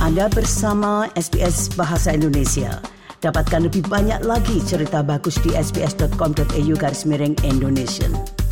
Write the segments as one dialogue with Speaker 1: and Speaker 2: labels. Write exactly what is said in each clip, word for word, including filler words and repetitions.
Speaker 1: Anda bersama S B S Bahasa Indonesia. Dapatkan lebih banyak lagi cerita bagus di sbs.com.au garis miring Indonesian.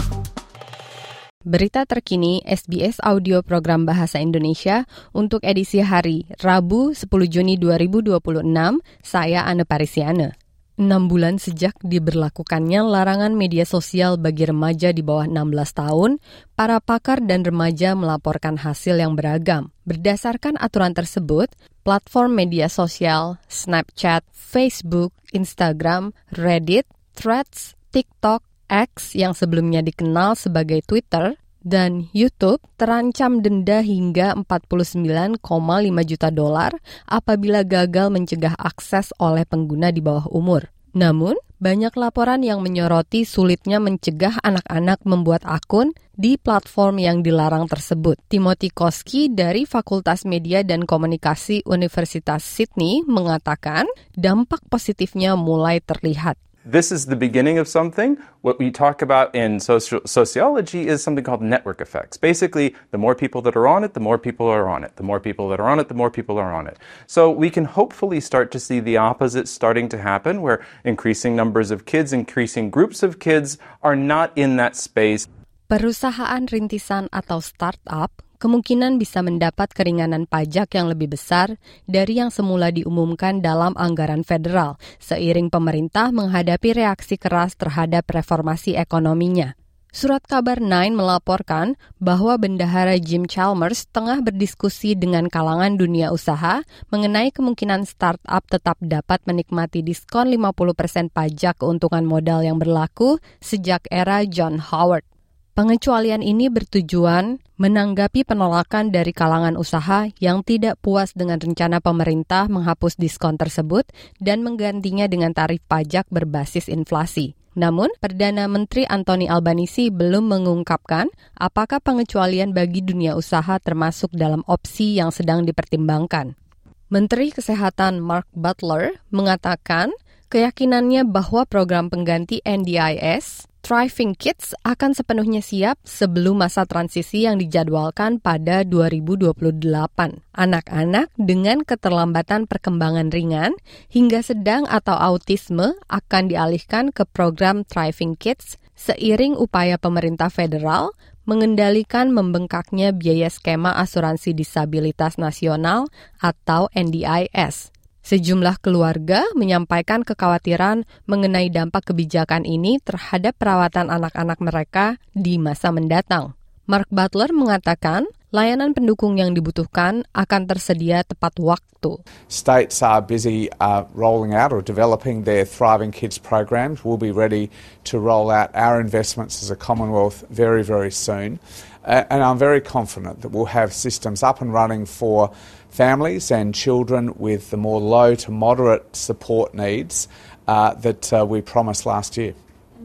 Speaker 2: Berita terkini S B S Audio Program Bahasa Indonesia untuk edisi hari Rabu sepuluh Juni dua ribu dua puluh enam, saya Anne Parisiana. Enam bulan sejak diberlakukannya larangan media sosial bagi remaja di bawah enam belas tahun, para pakar dan remaja melaporkan hasil yang beragam. Berdasarkan aturan tersebut, platform media sosial Snapchat, Facebook, Instagram, Reddit, Threads, TikTok, X yang sebelumnya dikenal sebagai Twitter, dan YouTube terancam denda hingga empat puluh sembilan koma lima juta dolar apabila gagal mencegah akses oleh pengguna di bawah umur. Namun, banyak laporan yang menyoroti sulitnya mencegah anak-anak membuat akun di platform yang dilarang tersebut. Timothy Koski dari Fakultas Media dan Komunikasi Universitas Sydney mengatakan dampak positifnya mulai terlihat.
Speaker 3: This is the beginning of something. What we talk about in social, sociology is something called network effects. Basically, the more people that are on it, the more people are on it. The more people that are on it, the more people are on it. So we can hopefully start to see the opposite starting to happen, where increasing numbers of kids, increasing groups of kids are not in that space.
Speaker 2: Perusahaan rintisan atau startup kemungkinan bisa mendapat keringanan pajak yang lebih besar dari yang semula diumumkan dalam anggaran federal, seiring pemerintah menghadapi reaksi keras terhadap reformasi ekonominya. Surat kabar Nine melaporkan bahwa Bendahara Jim Chalmers tengah berdiskusi dengan kalangan dunia usaha mengenai kemungkinan startup tetap dapat menikmati diskon lima puluh persen pajak keuntungan modal yang berlaku sejak era John Howard. Pengecualian ini bertujuan menanggapi penolakan dari kalangan usaha yang tidak puas dengan rencana pemerintah menghapus diskon tersebut dan menggantinya dengan tarif pajak berbasis inflasi. Namun, Perdana Menteri Anthony Albanese belum mengungkapkan apakah pengecualian bagi dunia usaha termasuk dalam opsi yang sedang dipertimbangkan. Menteri Kesehatan Mark Butler mengatakan keyakinannya bahwa program pengganti N D I S Thriving Kids akan sepenuhnya siap sebelum masa transisi yang dijadwalkan pada dua ribu dua puluh delapan. Anak-anak dengan keterlambatan perkembangan ringan hingga sedang atau autisme akan dialihkan ke program Thriving Kids seiring upaya pemerintah federal mengendalikan membengkaknya biaya skema asuransi disabilitas nasional atau N D I S. Sejumlah keluarga menyampaikan kekhawatiran mengenai dampak kebijakan ini terhadap perawatan anak-anak mereka di masa mendatang. Mark Butler mengatakan layanan pendukung yang dibutuhkan akan tersedia tepat waktu.
Speaker 4: States are busy uh, rolling out or developing their Thriving Kids programs. We'll be ready to roll out our investments as a Commonwealth very, very soon. Uh, and I'm very confident that we'll have systems up and running for families and children with the more low to moderate support needs uh, that uh, we promised last year.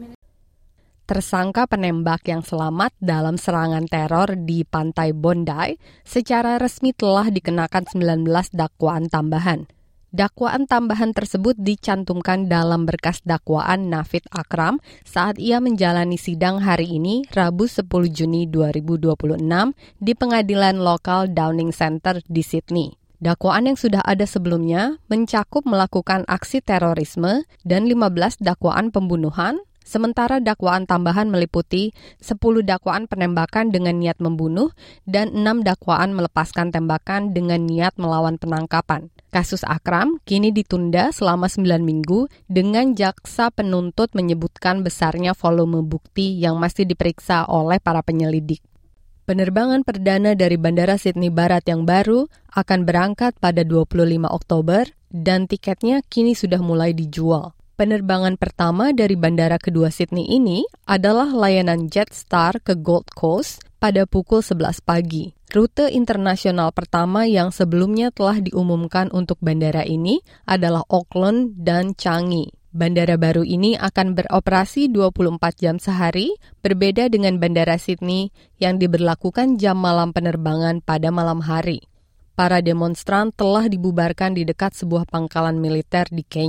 Speaker 2: Tersangka penembak yang selamat dalam serangan teror di Pantai Bondi secara resmi telah dikenakan sembilan belas dakwaan tambahan. Dakwaan tambahan tersebut dicantumkan dalam berkas dakwaan Nafid Akram saat ia menjalani sidang hari ini, Rabu sepuluh Juni dua ribu dua puluh enam, di pengadilan lokal Downing Center di Sydney. Dakwaan yang sudah ada sebelumnya mencakup melakukan aksi terorisme dan lima belas dakwaan pembunuhan, sementara dakwaan tambahan meliputi sepuluh dakwaan penembakan dengan niat membunuh dan enam dakwaan melepaskan tembakan dengan niat melawan penangkapan. Kasus Akram kini ditunda selama sembilan minggu dengan jaksa penuntut menyebutkan besarnya volume bukti yang masih diperiksa oleh para penyelidik. Penerbangan perdana dari Bandara Sydney Barat yang baru akan berangkat pada dua puluh lima Oktober dan tiketnya kini sudah mulai dijual. Penerbangan pertama dari bandara kedua Sydney ini adalah layanan Jetstar ke Gold Coast pada pukul sebelas pagi. Rute internasional pertama yang sebelumnya telah diumumkan untuk bandara ini adalah Auckland dan Changi. Bandara baru ini akan beroperasi dua puluh empat jam sehari, berbeda dengan Bandara Sydney yang diberlakukan jam malam penerbangan pada malam hari. Para demonstran telah dibubarkan di dekat sebuah pangkalan militer di Kenya.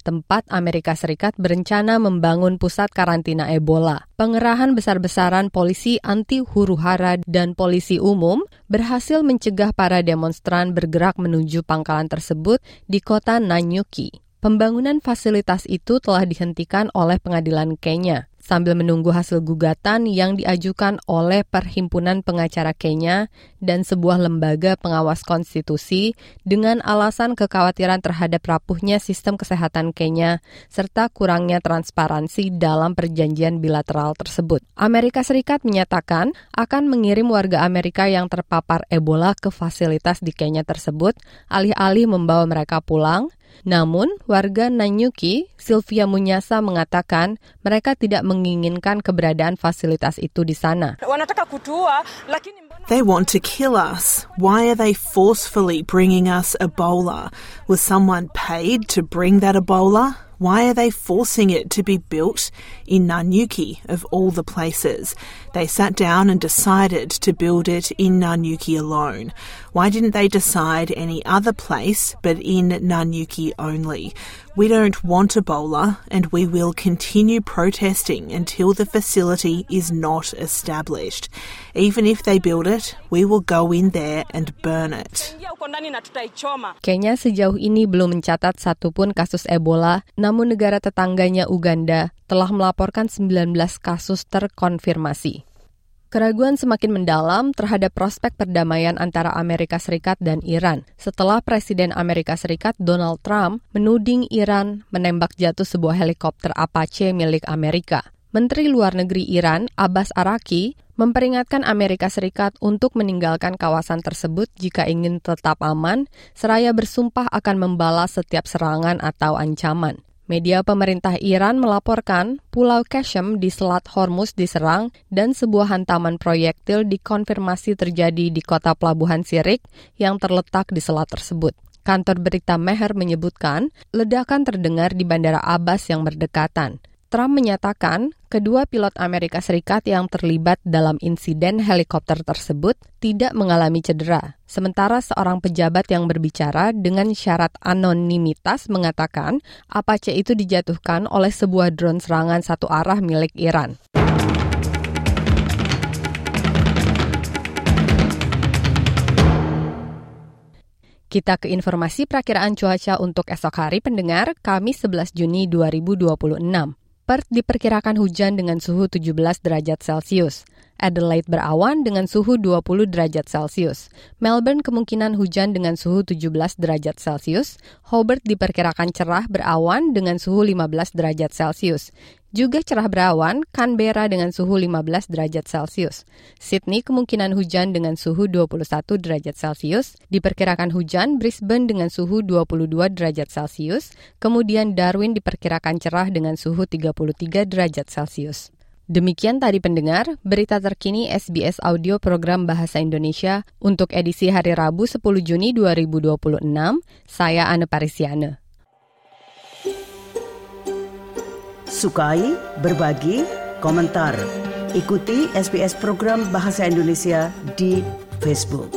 Speaker 2: tempat Amerika Serikat berencana membangun pusat karantina Ebola. Pengerahan besar-besaran polisi anti huru-hara dan polisi umum berhasil mencegah para demonstran bergerak menuju pangkalan tersebut di kota Nanyuki. Pembangunan fasilitas itu telah dihentikan oleh pengadilan Kenya sambil menunggu hasil gugatan yang diajukan oleh Perhimpunan Pengacara Kenya dan sebuah lembaga pengawas konstitusi dengan alasan kekhawatiran terhadap rapuhnya sistem kesehatan Kenya serta kurangnya transparansi dalam perjanjian bilateral tersebut. Amerika Serikat menyatakan akan mengirim warga Amerika yang terpapar Ebola ke fasilitas di Kenya tersebut alih-alih membawa mereka pulang. Namun, warga Nanyuki, Sylvia Munyasa mengatakan mereka tidak menginginkan keberadaan fasilitas itu di sana.
Speaker 5: They want to kill us. Why are they forcefully bringing us Ebola? Was someone paid to bring that Ebola? Why are they forcing it to be built in Nanyuki, of all the places? They sat down and decided to build it in Nanyuki alone. Why didn't they decide any other place but in Nanyuki only? We don't want Ebola, and we will continue protesting until the facility is not established. Even if they build it, we will go in there and burn it.
Speaker 2: Kenya sejauh ini belum mencatat satupun kasus Ebola, namun negara tetangganya Uganda telah melaporkan sembilan belas kasus terkonfirmasi. Keraguan semakin mendalam terhadap prospek perdamaian antara Amerika Serikat dan Iran setelah Presiden Amerika Serikat Donald Trump menuding Iran menembak jatuh sebuah helikopter Apache milik Amerika. Menteri Luar Negeri Iran, Abbas Araki, memperingatkan Amerika Serikat untuk meninggalkan kawasan tersebut jika ingin tetap aman, seraya bersumpah akan membalas setiap serangan atau ancaman. Media pemerintah Iran melaporkan Pulau Qasem di Selat Hormuz diserang dan sebuah hantaman proyektil dikonfirmasi terjadi di kota pelabuhan Sirik yang terletak di selat tersebut. Kantor berita Mehr menyebutkan ledakan terdengar di Bandara Abbas yang berdekatan. Trump menyatakan kedua pilot Amerika Serikat yang terlibat dalam insiden helikopter tersebut tidak mengalami cedera. Sementara seorang pejabat yang berbicara dengan syarat anonimitas mengatakan Apache itu dijatuhkan oleh sebuah drone serangan satu arah milik Iran. Kita ke informasi perakiraan cuaca untuk esok hari pendengar, Kamis sebelas Juni dua ribu dua puluh enam. Perth diperkirakan hujan dengan suhu tujuh belas derajat Celcius. Adelaide berawan dengan suhu dua puluh derajat Celcius. Melbourne kemungkinan hujan dengan suhu tujuh belas derajat Celcius. Hobart diperkirakan cerah berawan dengan suhu lima belas derajat Celcius. Juga cerah berawan, Canberra dengan suhu lima belas derajat Celcius. Sydney kemungkinan hujan dengan suhu dua puluh satu derajat Celcius. Diperkirakan hujan, Brisbane dengan suhu dua puluh dua derajat Celcius. Kemudian Darwin diperkirakan cerah dengan suhu tiga puluh tiga derajat Celcius. Demikian tadi pendengar, berita terkini S B S Audio Program Bahasa Indonesia untuk edisi hari Rabu sepuluh Juni dua ribu dua puluh enam. Saya Anne Parisiana.
Speaker 1: Sukai, berbagi, komentar. Ikuti S B S Program Bahasa Indonesia di Facebook.